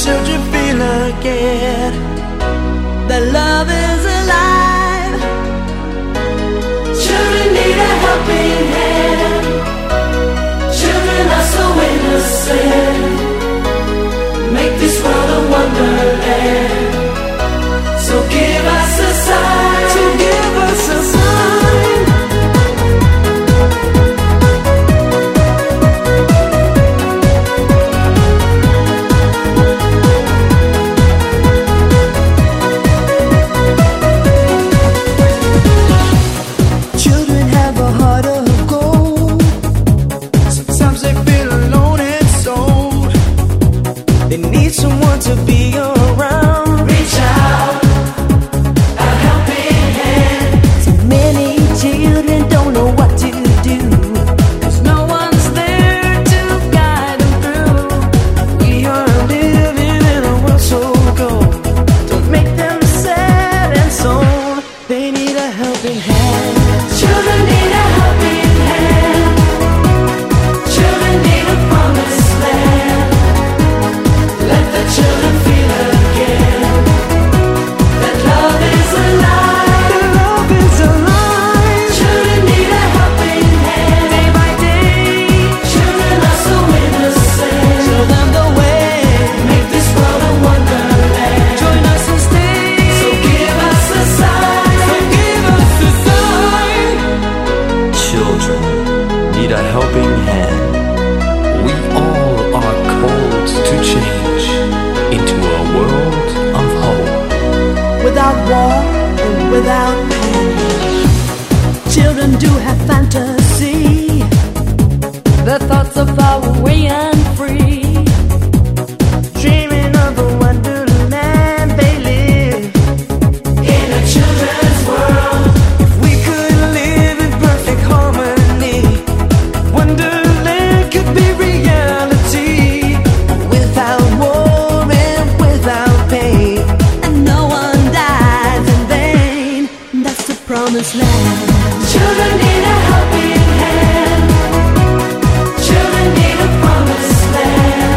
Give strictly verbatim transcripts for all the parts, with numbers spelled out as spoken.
children feel again that love is alive. Children need a helping hand. Children are so innocent. Make this world a wonderland. So give us a sign. So give us a sign. Children have a heart of gold. Sometimes they feel alone and sold. They need someone to be around. Reach out, a helping hand. So many children don't know what to do, 'cause no one's there to guide them through. We are living in a world so cold. Don't make them sad and sold. They need a helping hand. Children need a helping hand. Children need a promised land. Let the children feel again that love is alive. That love is alive. Children need a helping hand. Day by day, children are so innocent. Show them the way. Make this world a wonderland. Join us and stay. So give us a sign. So give us a sign. Children need a helping hand. We all are called to change into a world of hope. Without war and without pain, children do have fantasy. Their thoughts are far away and free, dreaming of a wonderland they live in a children's world. If we could live in perfect harmony, wonderland could be reality. Without war and without pain, and no one dies in vain. That's the promised land. Children need a helping hand. Children need a promised land.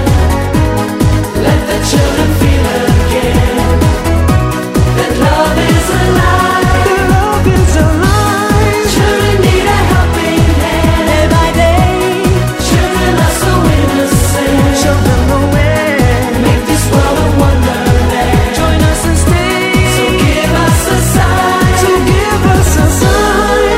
Let the children feel again that love is alive. That love is alive. Children need a helping hand. Day by day, children are so innocent. Show them the way. Make this world a wonderland. Join us and stay. So give us a sign. So give us a sign.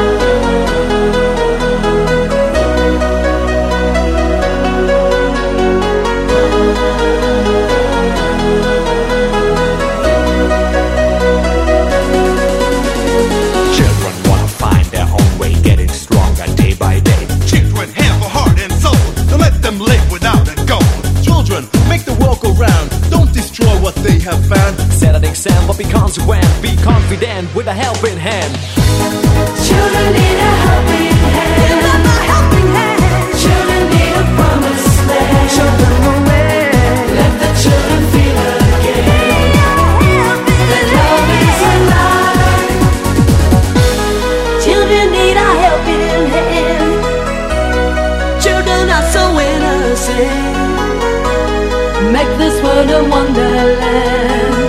Children wanna find their own way, getting stronger day by day. Children have a heart and soul, so let them live without a goal. Children, make the world go round, don't destroy what they have found. Set an example, be consequent, be confident with a helping hand. Children need a helping hand. Give them a helping hand. Children need a promised land. Show them the way. Let the children feel again that love is alive. Children need a helping hand. Children are so innocent. Make this world a wonderland.